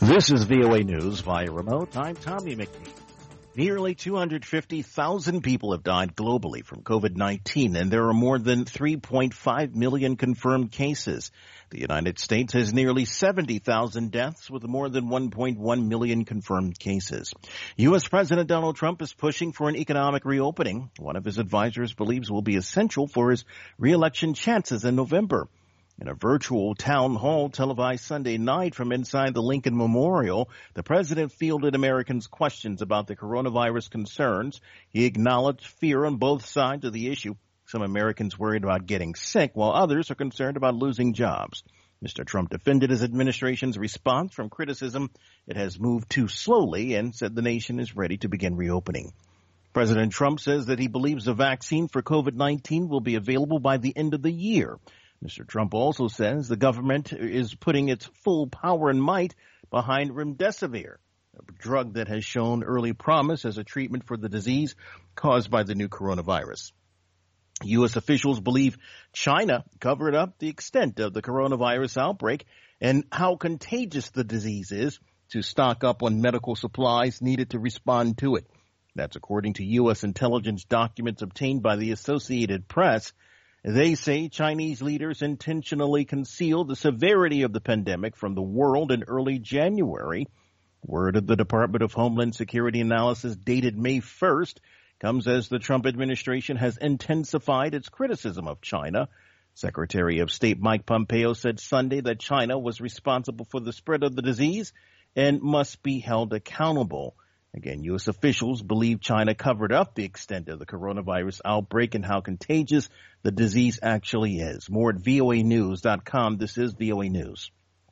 This is VOA News via remote. I'm Tommy McNeil. Nearly 250,000 people have died globally from COVID-19, and there are more than 3.5 million confirmed cases. The United States has nearly 70,000 deaths with more than 1.1 million confirmed cases. U.S. President Donald Trump is pushing for an economic reopening. One of his advisors believes will be essential for his re-election chances in November. In a virtual town hall televised Sunday night from inside the Lincoln Memorial, the president fielded Americans' questions about the coronavirus concerns. He acknowledged fear on both sides of the issue. Some Americans worried about getting sick, while others are concerned about losing jobs. Mr. Trump defended his administration's response from criticism. It has moved too slowly and said the nation is ready to begin reopening. President Trump says that he believes the vaccine for COVID-19 will be available by the end of the year. Mr. Trump also says the government is putting its full power and might behind remdesivir, a drug that has shown early promise as a treatment for the disease caused by the new coronavirus. U.S. officials believe China covered up the extent of the coronavirus outbreak and how contagious the disease is to stock up on medical supplies needed to respond to it. That's according to U.S. intelligence documents obtained by the Associated Press. They say Chinese leaders intentionally concealed the severity of the pandemic from the world in early January. Word of the Department of Homeland Security analysis dated May 1st comes as the Trump administration has intensified its criticism of China. Secretary of State Mike Pompeo said Sunday that China was responsible for the spread of the disease and must be held accountable. Again, U.S. officials believe China covered up the extent of the coronavirus outbreak and how contagious the disease actually is. More at voanews.com. This is VOA News.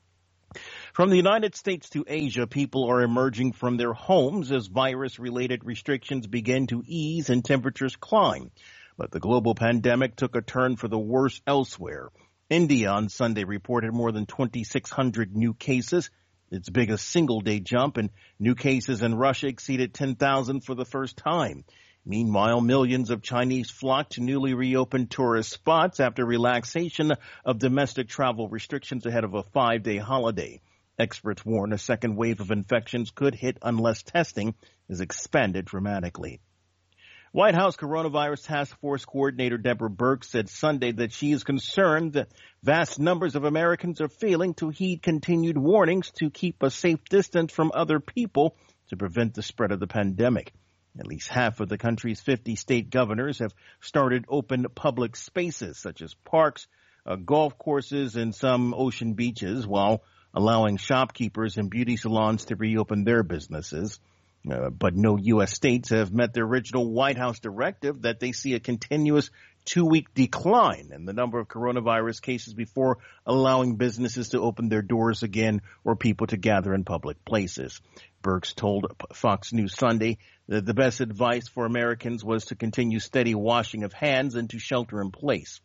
From the United States to Asia, people are emerging from their homes as virus-related restrictions begin to ease and temperatures climb. But the global pandemic took a turn for the worse elsewhere. India on Sunday reported more than 2,600 new cases, its biggest single-day jump, and new cases in Russia exceeded 10,000 for the first time. Meanwhile, millions of Chinese flocked to newly reopened tourist spots after relaxation of domestic travel restrictions ahead of a 5-day holiday. Experts warn a second wave of infections could hit unless testing is expanded dramatically. White House Coronavirus Task Force Coordinator Deborah Birx said Sunday that she is concerned that vast numbers of Americans are failing to heed continued warnings to keep a safe distance from other people to prevent the spread of the pandemic. At least half of the country's 50 state governors have started open public spaces such as parks, golf courses, and some ocean beaches, while allowing shopkeepers and beauty salons to reopen their businesses. But no U.S. states have met their original White House directive that they see a continuous 2-week decline in the number of coronavirus cases before allowing businesses to open their doors again or people to gather in public places. Birx told Fox News Sunday that the best advice for Americans was to continue steady washing of hands and to shelter in place.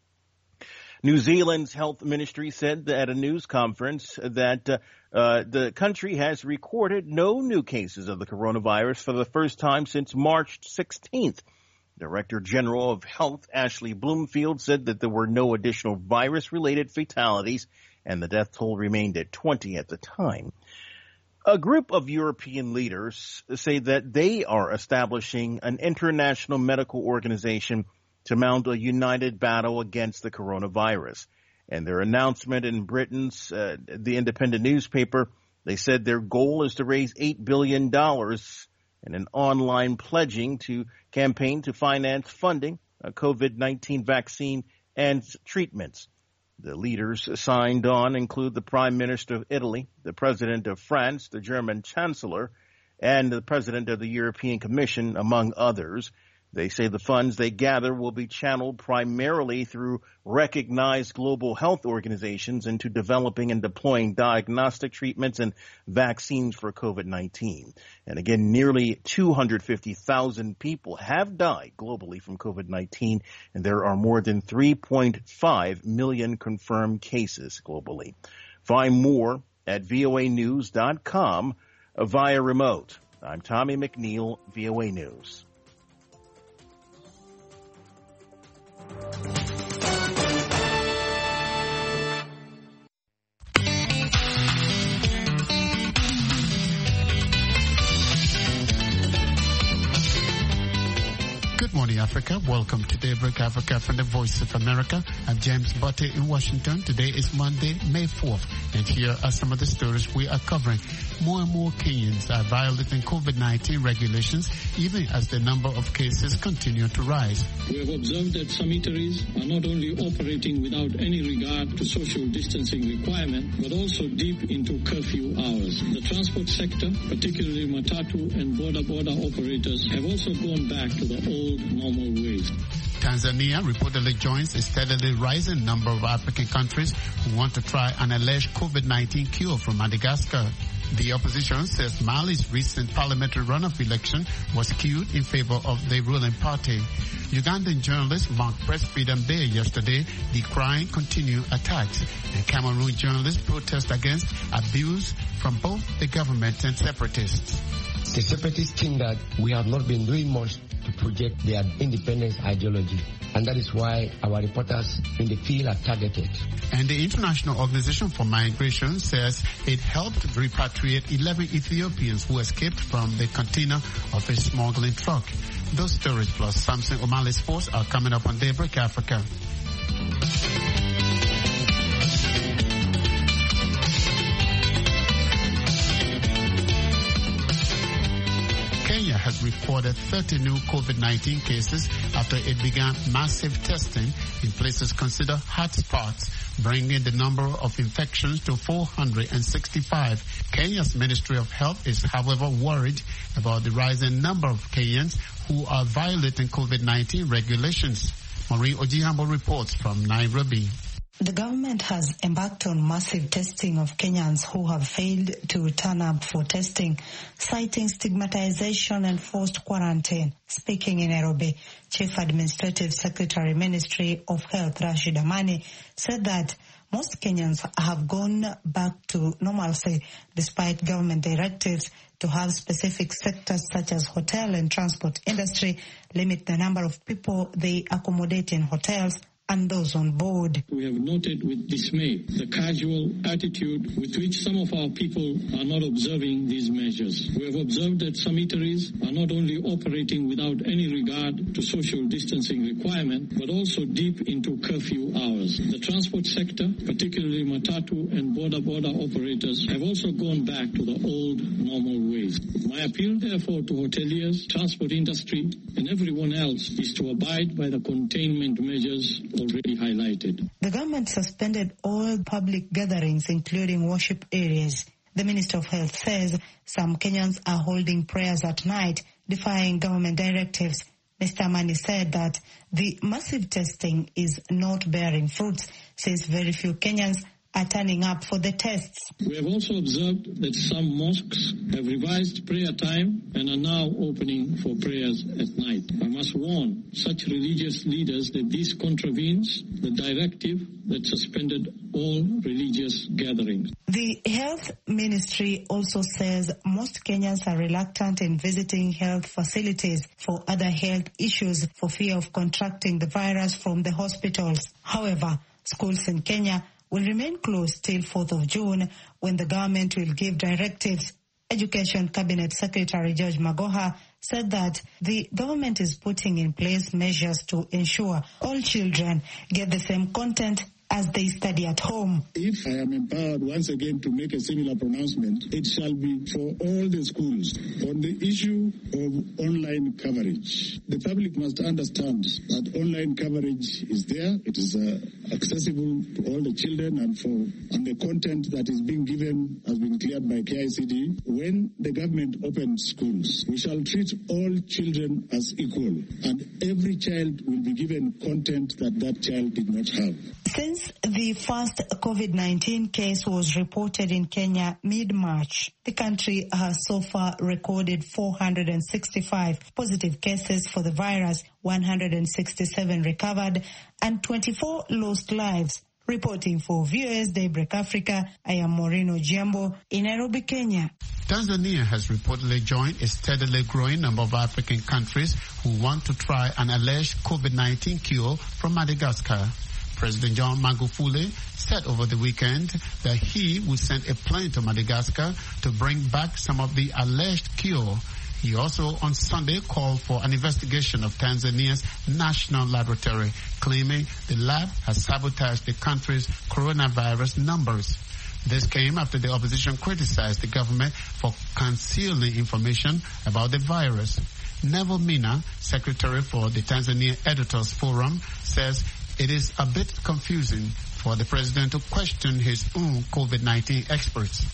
New Zealand's health ministry said at a news conference that the country has recorded no new cases of the coronavirus for the first time since March 16th. Director General of Health Ashley Bloomfield said that there were no additional virus-related fatalities and the death toll remained at 20 at the time. A group of European leaders say that they are establishing an international medical organization to mount a united battle against the coronavirus. And their announcement in Britain's The Independent newspaper, they said their goal is to raise $8 billion in an online pledging to campaign to finance funding a COVID-19 vaccine and treatments. The leaders signed on include the Prime Minister of Italy, the President of France, the German Chancellor, and the President of the European Commission, among others. They say the funds they gather will be channeled primarily through recognized global health organizations into developing and deploying diagnostic treatments and vaccines for COVID-19. And again, nearly 250,000 people have died globally from COVID-19, and there are more than 3.5 million confirmed cases globally. Find more at voanews.com via remote. I'm Tommy McNeil, VOA News. morning, Africa. Welcome to Daybreak Africa from the Voice of America. I'm James Butte in Washington. Today is Monday, May 4th, and here are some of the stories we are covering. More and more Kenyans are violating COVID-19 regulations, even as the number of cases continue to rise. We have observed that some eateries are not only operating without any regard to social distancing requirement, but also deep into curfew hours. The transport sector, particularly matatu and border operators, have also gone back to the old normal ways. Tanzania reportedly joins a steadily rising number of African countries who want to try an alleged COVID-19 cure from Madagascar. The opposition says Mali's recent parliamentary runoff election was skewed in favor of the ruling party. Ugandan journalist Mark Press-Freedom Day yesterday decrying continued attacks, and Cameroon journalists protest against abuse from both the government and separatists. The separatists think that we have not been doing much to project their independence ideology, and that is why our reporters in the field are targeted. And the International Organization for Migration says it helped repatriate 11 Ethiopians who escaped from the container of a smuggling truck. Those stories plus Samson O'Malley Sports are coming up on Daybreak Africa. Kenya has reported 30 new COVID-19 cases after it began massive testing in places considered hotspots, bringing the number of infections to 465. Kenya's Ministry of Health is, however, worried about the rising number of Kenyans who are violating COVID-19 regulations. Maureen Ojiambo reports from Nairobi. The government has embarked on massive testing of Kenyans who have failed to turn up for testing, citing stigmatization and forced quarantine. Speaking in Nairobi, Chief Administrative Secretary, Ministry of Health, Rashid Amani, said that most Kenyans have gone back to normalcy despite government directives to have specific sectors such as hotel and transport industry limit the number of people they accommodate in hotels and those on board. We have noted with dismay the casual attitude with which some of our people are not observing these measures. We have observed that some eateries are not only operating without any regard to social distancing requirement, but also deep into curfew hours. The transport sector, particularly matatu and border operators, have also gone back to the old normal ways. My appeal, therefore, to hoteliers, transport industry, and everyone else is to abide by the containment measures already highlighted. The government suspended all public gatherings, including worship areas. The Minister of Health says some Kenyans are holding prayers at night, defying government directives. Mr. Amani said that the massive testing is not bearing fruits, since very few Kenyans are turning up for the tests. We have also observed that some mosques have revised prayer time and are now opening for prayers at night. I must warn such religious leaders that this contravenes the directive that suspended all religious gatherings. The Health Ministry also says most Kenyans are reluctant in visiting health facilities for other health issues for fear of contracting the virus from the hospitals. However, schools in Kenya will remain closed till 4th of June when the government will give directives. Education Cabinet Secretary George Magoha said that the government is putting in place measures to ensure all children get the same content as they study at home. If I am empowered once again to make a similar pronouncement, it shall be for all the schools. On the issue of online coverage, the public must understand that online coverage is there. It is accessible to all the children, and the content that is being given has been cleared by KICD. When the government opens schools, we shall treat all children as equal, and every child will be given content that child did not have. Since the first COVID-19 case was reported in Kenya mid-March, the country has so far recorded 465 positive cases for the virus, 167 recovered, and 24 lost lives. Reporting for VOS Daybreak Africa, I am Maureen Ojiambo in Nairobi, Kenya. Tanzania has reportedly joined a steadily growing number of African countries who want to try an alleged COVID-19 cure from Madagascar. President John Magufuli said over the weekend that he would send a plane to Madagascar to bring back some of the alleged cure. He also on Sunday called for an investigation of Tanzania's national laboratory, claiming the lab has sabotaged the country's coronavirus numbers. This came after the opposition criticized the government for concealing information about the virus. Neville Mina, secretary for the Tanzania Editors Forum, says it is a bit confusing for the president to question his own COVID-19 experts.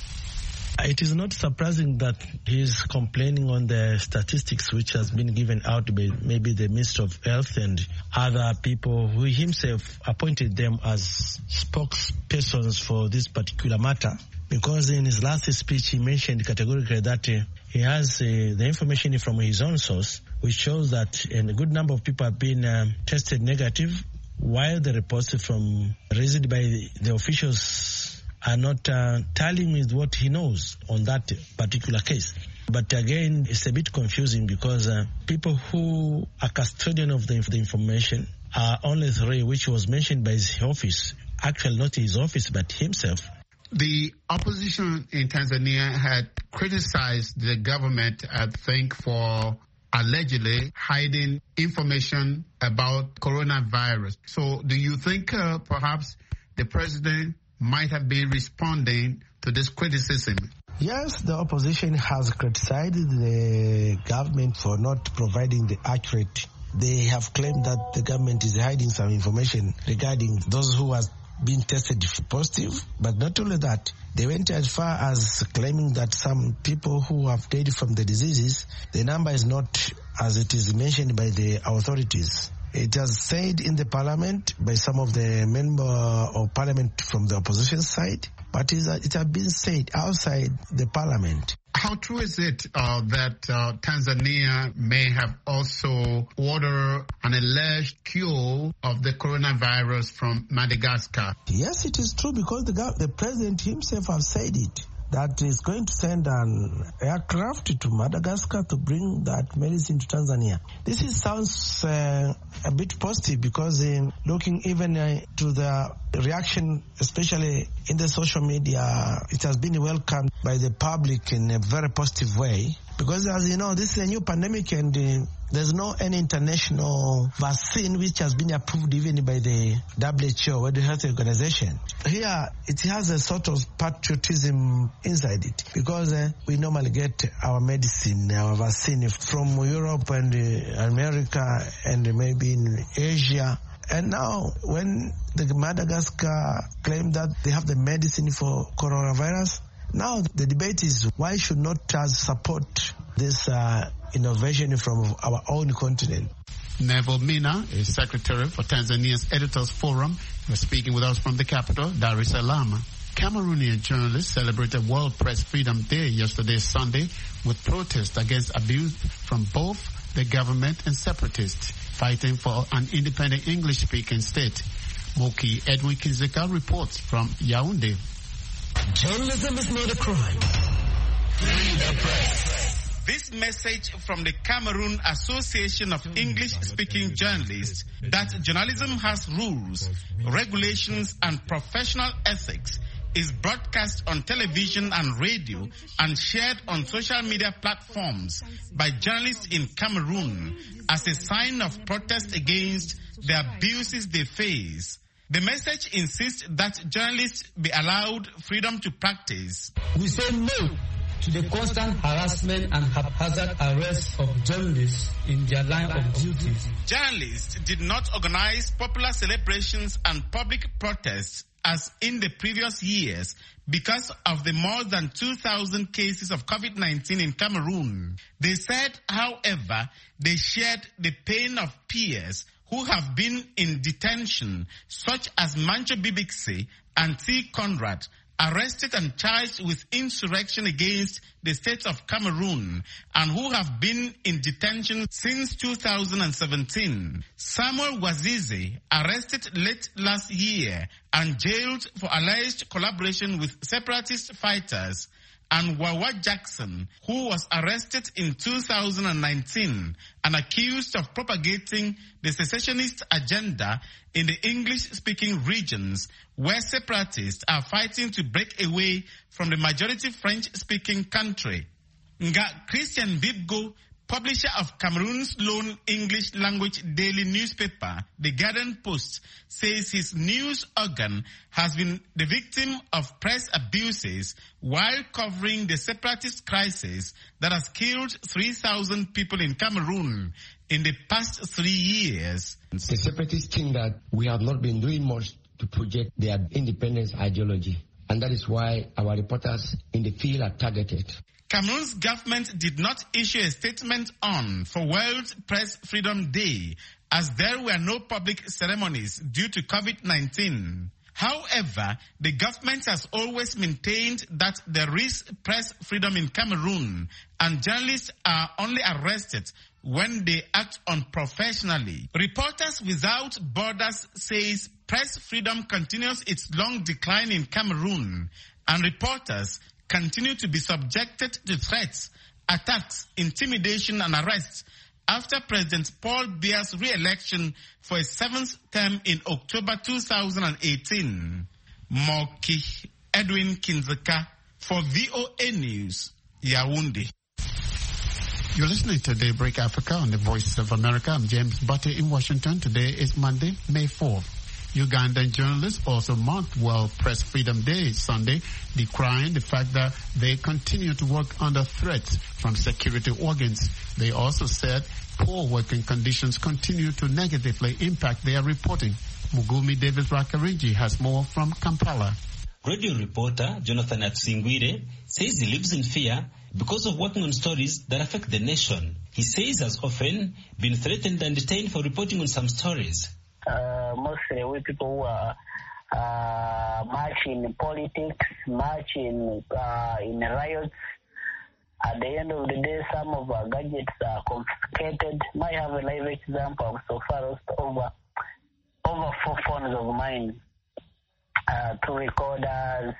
It is not surprising that he is complaining on the statistics which has been given out by maybe the Minister of Health and other people who himself appointed them as spokespersons for this particular matter. Because in his last speech he mentioned categorically that he has the information from his own source, which shows that a good number of people have been tested negative, while the reports from raised by the officials are not tallying with what he knows on that particular case. But again, it's a bit confusing because people who are custodian of the information are only three, which was mentioned by his office. Actually, not his office, but himself. The opposition in Tanzania had criticized the government, I think, for allegedly hiding information about coronavirus. So do you think perhaps the president might have been responding to this criticism? Yes, the opposition has criticized the government for not providing the accurate. They have claimed that the government is hiding some information regarding those who have been tested positive. But not only that, they went as far as claiming that some people who have died from the diseases, the number is not as it is mentioned by the authorities. It has said in the parliament by some of the member of parliament from the opposition side, but it has been said outside the parliament. How true is it that Tanzania may have also ordered an alleged cure of the coronavirus from Madagascar? Yes, it is true because the president himself has said it, that is going to send an aircraft to Madagascar to bring that medicine to Tanzania. This sounds a bit positive because looking even to the reaction, especially in the social media, it has been welcomed by the public in a very positive way. Because as you know, this is a new pandemic and there's no any international vaccine which has been approved even by the WHO, World Health Organization. Here, it has a sort of patriotism inside it because we normally get our medicine, our vaccine from Europe and America and maybe in Asia. And now, when the Madagascar claim that they have the medicine for coronavirus, now the debate is why should not us support this innovation from our own continent. Neville Mina is secretary for Tanzania's Editors Forum. He was speaking with us from the capital, Dar es Salaam. Cameroonian journalists celebrated World Press Freedom Day yesterday, Sunday, with protests against abuse from both the government and separatists fighting for an independent English-speaking state. Moki Edwin Kinzeka reports from Yaoundé. Journalism is not a crime. Free the press. This message from the Cameroon Association of English-Speaking Journalists that journalism has rules, regulations, and professional ethics is broadcast on television and radio and shared on social media platforms by journalists in Cameroon as a sign of protest against the abuses they face. The message insists that journalists be allowed freedom to practice. We say no to the constant harassment and haphazard arrest of journalists in their line of duties. Journalists did not organize popular celebrations and public protests as in the previous years because of the more than 2,000 cases of COVID-19 in Cameroon. They said, however, they shared the pain of peers who have been in detention, such as Mancho Bibixi and T. Conrad, arrested and charged with insurrection against the state of Cameroon and who have been in detention since 2017. Samuel Wazizi, arrested late last year and jailed for alleged collaboration with separatist fighters, and Wawa Jackson, who was arrested in 2019 and accused of propagating the secessionist agenda in the English-speaking regions where separatists are fighting to break away from the majority French-speaking country. Nga Christian Bibgo, publisher of Cameroon's lone English language daily newspaper, The Garden Post, says his news organ has been the victim of press abuses while covering the separatist crisis that has killed 3,000 people in Cameroon in the past 3 years. The separatists think that we have not been doing much to project their independence ideology, and that is why our reporters in the field are targeted. Cameroon's government did not issue a statement for World Press Freedom Day, as there were no public ceremonies due to COVID-19. However, the government has always maintained that there is press freedom in Cameroon, and journalists are only arrested when they act unprofessionally. Reporters Without Borders says press freedom continues its long decline in Cameroon, and reporters continue to be subjected to threats, attacks, intimidation, and arrests after President Paul Biya's re-election for a 7th term in October 2018. Moki Edwin Kinzeka for VOA News, Yaoundé. You're listening to Daybreak Africa on the Voice of America. I'm James Butte in Washington. Today is Monday, May 4th. Ugandan journalists also marked World Press Freedom Day Sunday, decrying the fact that they continue to work under threats from security organs. They also said poor working conditions continue to negatively impact their reporting. Mugumi Davis Rakarinji has more from Kampala. Radio reporter Jonathan Atsingwire says he lives in fear because of working on stories that affect the nation. He says he has often been threatened and detained for reporting on some stories. Mostly we people who are much in politics, much in riots. At the end of the day, some of our gadgets are confiscated. I have a live example of so far as over 4 phones of mine, 2 recorders,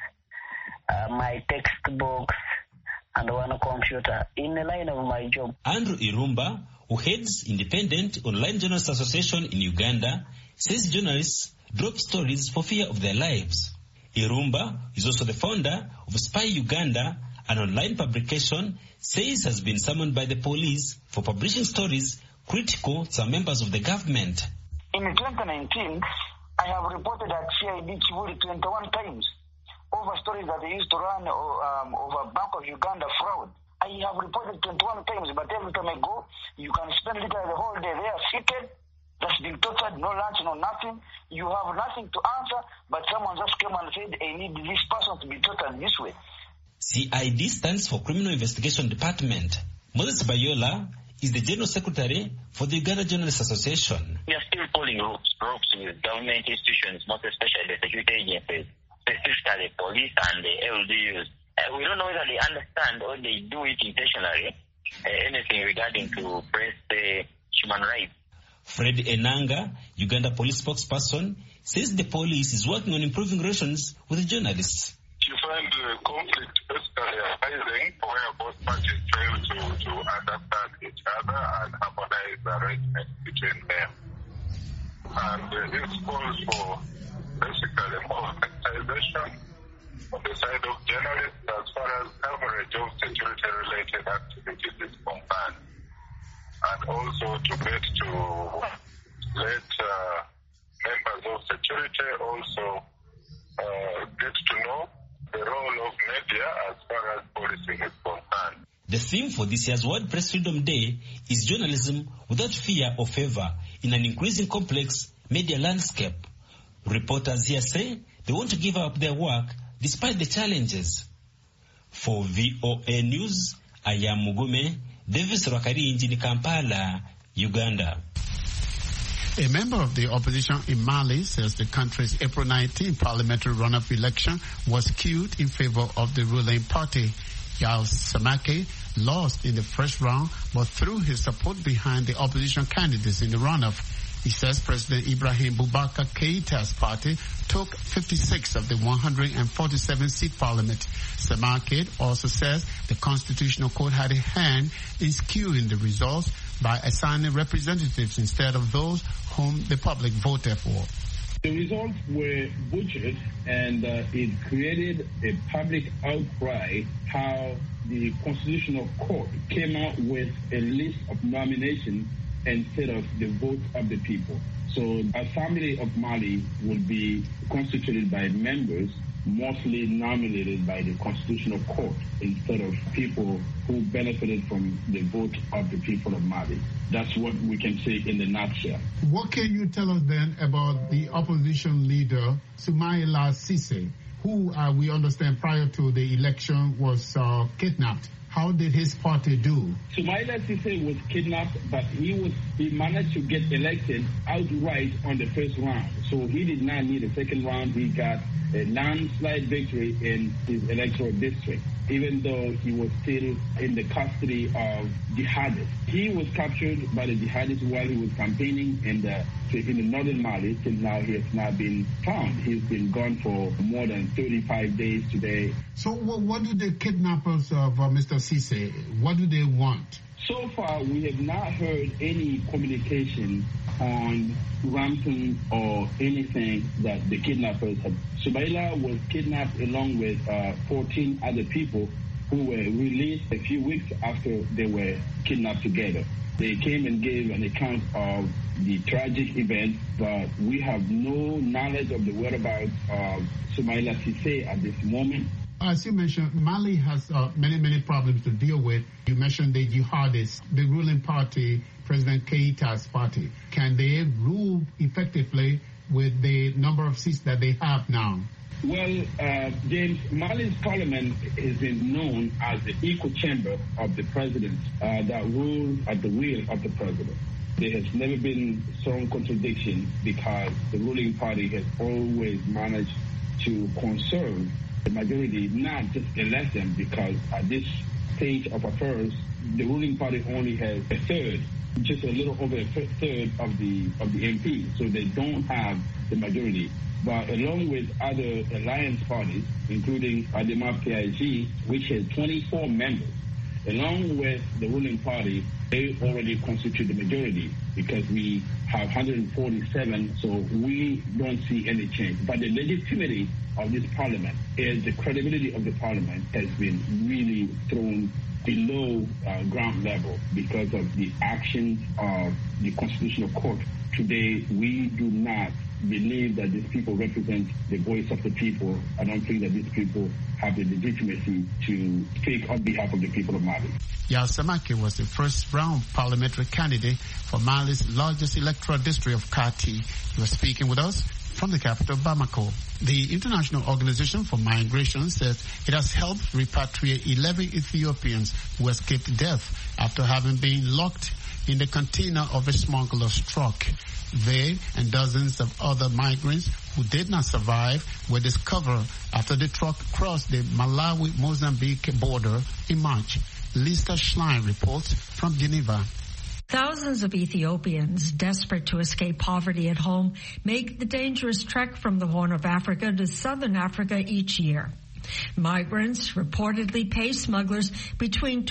my textbooks, and 1 computer in the line of my job. Andrew Irumba, who heads Independent Online Journalists Association in Uganda, says journalists drop stories for fear of their lives. Irumba is also the founder of Spy Uganda, an online publication, says has been summoned by the police for publishing stories critical to some members of the government. In 2019, I have reported at CID Chibuli 21 times over stories that they used to run over Bank of Uganda fraud. I have reported 21 times, but every time I go, you can spend literally the whole day there seated, just being tortured, no lunch, no nothing. You have nothing to answer, but someone just came and said, I need this person to be tortured this way. CID stands for Criminal Investigation Department. Moses Bayola is the General Secretary for the Uganda Journalists Association. We are still pulling ropes with government institutions, most especially the security agencies, specifically the police and the LDUs. We don't know whether they understand or they do it intentionally, anything regarding to press human rights. Fred Enanga, Uganda police spokesperson, says the police is working on improving relations with the journalists. You find the conflict basically arising where both parties fail to understand each other and harmonize the arrangements between them. And this calls for basically more sensitization on the side of journalists as far as coverage of security-related activities is concerned, and also to get to let members of security also get to know the role of media as far as policing is concerned. The theme for this year's World Press Freedom Day is journalism without fear or favor in an increasing complex media landscape. Reporters here say they want to give up their work despite the challenges. For VOA News, I am Mugume Davis Rakarinji in Kampala, Uganda. A member of the opposition in Mali says the country's April 19 parliamentary runoff election was skewed in favor of the ruling party. Yao Samake lost in the first round, but threw his support behind the opposition candidates in the runoff. He says President Ibrahim Boubacar Keita's party took 56 of the 147-seat parliament. Samake also says the Constitutional Court had a hand in skewing the results by assigning representatives instead of those whom the public voted for. The results were butchered, and it created a public outcry how the Constitutional Court came out with a list of nominations instead of the vote of the people. So Assembly of Mali will be constituted by members mostly nominated by the Constitutional Court instead of people who benefited from the vote of the people of Mali. That's what we can say in a nutshell. What can you tell us then about the opposition leader, Soumaïla Cissé, who we understand prior to the election was kidnapped? How did his party do? Soumaïla Cissé was kidnapped, but he managed to get elected outright on the first round. So he did not need a second round. He got a landslide victory in his electoral district, even though he was still in the custody of jihadists. He was captured by the jihadists while he was campaigning in the northern Mali. Till now, he has not been found. He's been gone for more than 35 days today. So what do the kidnappers of Mr. Cissé, what do they want? So far, we have not heard any communication on ransom or anything that the kidnappers have. Soumaïla was kidnapped along with 14 other people who were released a few weeks after they were kidnapped together. They came and gave an account of the tragic event, but we have no knowledge of the whereabouts of Soumaïla Cissé at this moment. As you mentioned, Mali has many problems to deal with. You mentioned the jihadists, the ruling party, President Keita's party. Can they rule effectively with the number of seats that they have now? Well, James, Mali's parliament has been known as the echo chamber of the president that rules at the will of the president. There has never been strong contradiction because the ruling party has always managed to conserve the majority, not just elect them, because at this stage of affairs, the ruling party only has a third, just a little over a third of the MP, so they don't have the majority. But along with other alliance parties, including Adema PIG, which has 24 members, along with the ruling party, they already constitute the majority because we have 147, so we don't see any change. But the legitimacy of this parliament is the credibility of the parliament has been really thrown below ground level because of the actions of the Constitutional Court. Today, we do not believe that these people represent the voice of the people. I don't think that these people have the legitimacy to speak on behalf of the people of Mali. Yal Samake was the first round parliamentary candidate for Mali's largest electoral district of Kati. He was speaking with us from the capital, Bamako. The International Organization for Migration says it has helped repatriate 11 Ethiopians who escaped death after having been locked in the container of a smuggler's truck. They and dozens of other migrants who did not survive were discovered after the truck crossed the Malawi-Mozambique border in March. Lisa Schlein reports from Geneva. Thousands of Ethiopians desperate to escape poverty at home make the dangerous trek from the Horn of Africa to southern Africa each year. Migrants reportedly pay smugglers between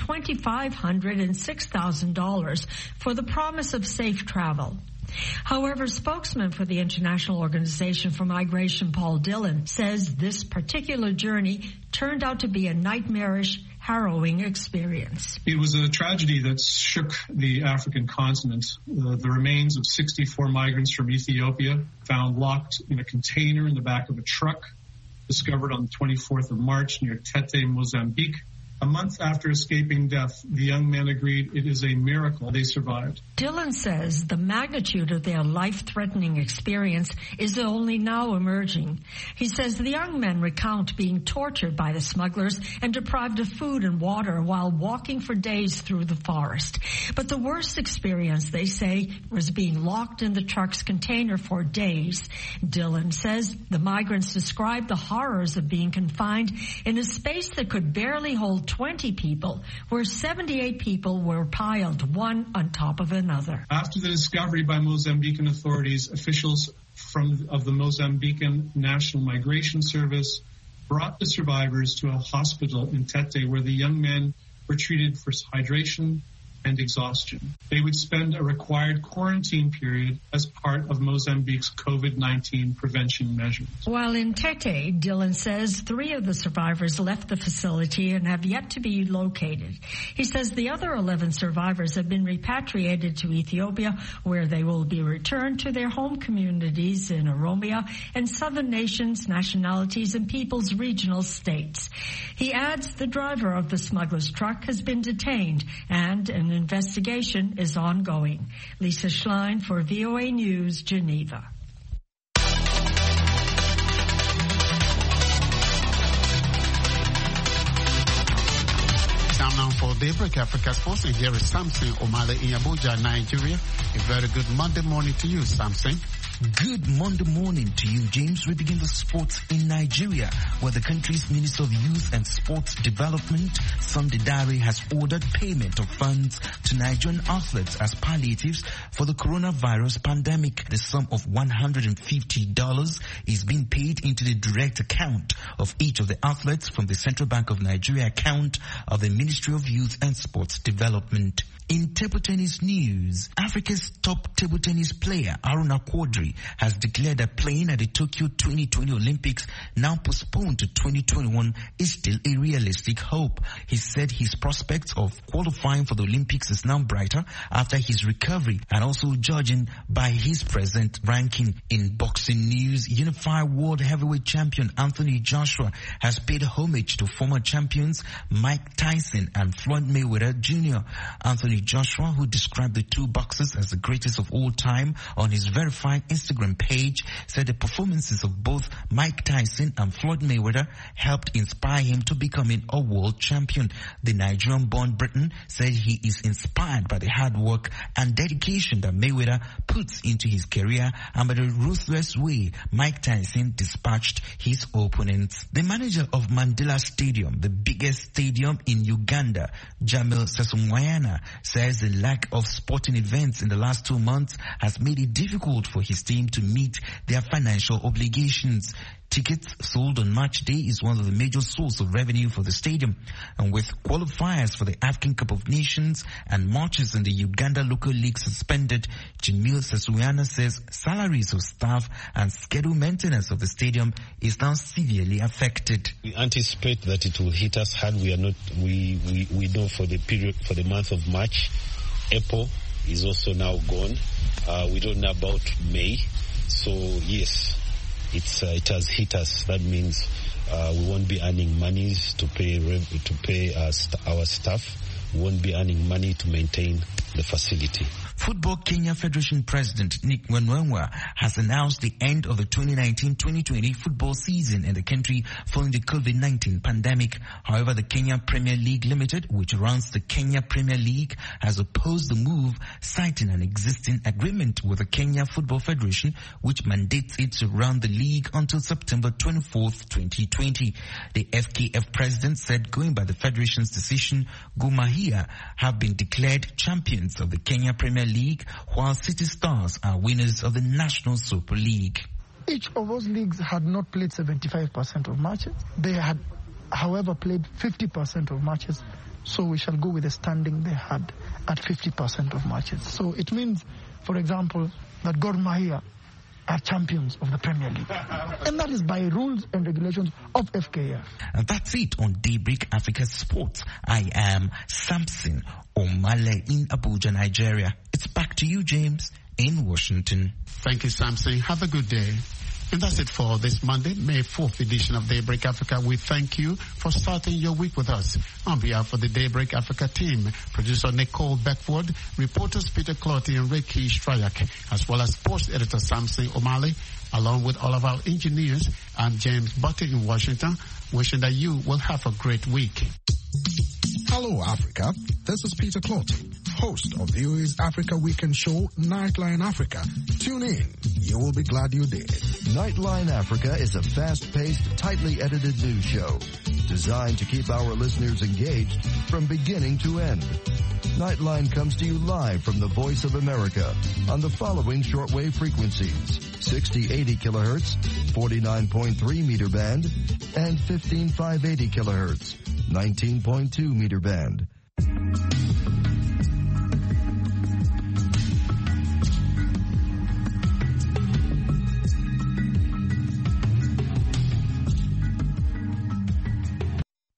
$2,500 and $6,000 for the promise of safe travel. However, spokesman for the International Organization for Migration, Paul Dillon, says this particular journey turned out to be a nightmarish, harrowing experience. It was a tragedy that shook the African continent. The remains of 64 migrants from Ethiopia found locked in a container in the back of a truck, discovered on the 24th of March near Tete, Mozambique. A month after escaping death, the young men agreed it is a miracle they survived. Dillon says the magnitude of their life-threatening experience is only now emerging. He says the young men recount being tortured by the smugglers and deprived of food and water while walking for days through the forest. But the worst experience, they say, was being locked in the truck's container for days. Dillon says the migrants described the horrors of being confined in a space that could barely hold 20 people, where 78 people were piled one on top of another. After the discovery by Mozambican authorities, officials of the Mozambican National Migration Service brought the survivors to a hospital in Tete where the young men were treated for hydration, and exhaustion. They would spend a required quarantine period as part of Mozambique's COVID-19 prevention measures. While in Tete, Dylan says 3 of the survivors left the facility and have yet to be located. He says the other 11 survivors have been repatriated to Ethiopia, where they will be returned to their home communities in Oromia and Southern nations, nationalities, and peoples' regional states. He adds the driver of the smuggler's truck has been detained and an investigation is ongoing. Lisa Schlein for VOA News, Geneva. Time now for Daybreak Africa Sports, and here is Samson Omale in Abuja, Nigeria. A very good Monday morning to you, Samson. Good Monday morning to you, James. We begin the sports in Nigeria, where the country's Minister of Youth and Sports Development, Sunday Dare, has ordered payment of funds to Nigerian athletes as palliatives for the coronavirus pandemic. The sum of $150 is being paid into the direct account of each of the athletes from the Central Bank of Nigeria account of the Ministry of Youth and Sports Development. In table tennis news, Africa's top table tennis player, Aruna Quadri, has declared that playing at the Tokyo 2020 Olympics, now postponed to 2021, is still a realistic hope. He said his prospects of qualifying for the Olympics is now brighter after his recovery, and also judging by his present ranking. In boxing news, unified world heavyweight champion Anthony Joshua has paid homage to former champions Mike Tyson and Floyd Mayweather Jr. Anthony Joshua, who described the two boxers as the greatest of all time on his verified Instagram page, said the performances of both Mike Tyson and Floyd Mayweather helped inspire him to becoming a world champion. The Nigerian-born Briton said he is inspired by the hard work and dedication that Mayweather puts into his career and by the ruthless way Mike Tyson dispatched his opponents. The manager of Mandela Stadium, the biggest stadium in Uganda, Jamil Sesumwayana, says the lack of sporting events in the last 2 months has made it difficult for his team to meet their financial obligations. Tickets sold on match day is one of the major sources of revenue for the stadium. And with qualifiers for the African Cup of Nations and matches in the Uganda local league suspended, Jamil Sesumwayana says salaries of staff and schedule maintenance of the stadium is now severely affected. We anticipate that it will hit us hard. We know for the period, for the month of March, April is also now gone. We don't know about May. So yes, it has hit us. That means we won't be earning monies to pay our staff. We won't be earning money to maintain the facility. Football Kenya Federation President Nick Wenwenwa has announced the end of the 2019-2020 football season in the country following the COVID-19 pandemic. However, the Kenya Premier League Limited, which runs the Kenya Premier League, has opposed the move, citing an existing agreement with the Kenya Football Federation, which mandates it to run the league until September 24th, 2020. The FKF president said, going by the federation's decision, Gor Mahia have been declared champions of the Kenya Premier League, while City Stars are winners of the National Super League. Each of those leagues had not played 75% of matches. They had, however, played 50% of matches. So we shall go with the standing they had at 50% of matches. So it means, for example, that Gor Mahia are champions of the Premier League. And that is by rules and regulations of FKF. And that's it on Daybreak Africa Sports. I am Samson Omale in Abuja, Nigeria. It's back to you, James, in Washington. Thank you, Samson. Have a good day. And that's it for this Monday, May 4th edition of Daybreak Africa. We thank you for starting your week with us. On behalf of the Daybreak Africa team, producer Nicole Beckford, reporters Peter Clotty and Ricky Strayak, as well as sports editor Samson Omale, along with all of our engineers, I'm James Butter in Washington, wishing that you will have a great week. Hello, Africa. This is Peter Clotty, host of VOA's Africa Weekend show, Nightline Africa. Tune in. You will be glad you did. Nightline Africa is a fast-paced, tightly edited news show designed to keep our listeners engaged from beginning to end. Nightline comes to you live from the Voice of America on the following shortwave frequencies: 6080 kilohertz, 49.3 meter band, and 15580 kilohertz, 19.2 meter band.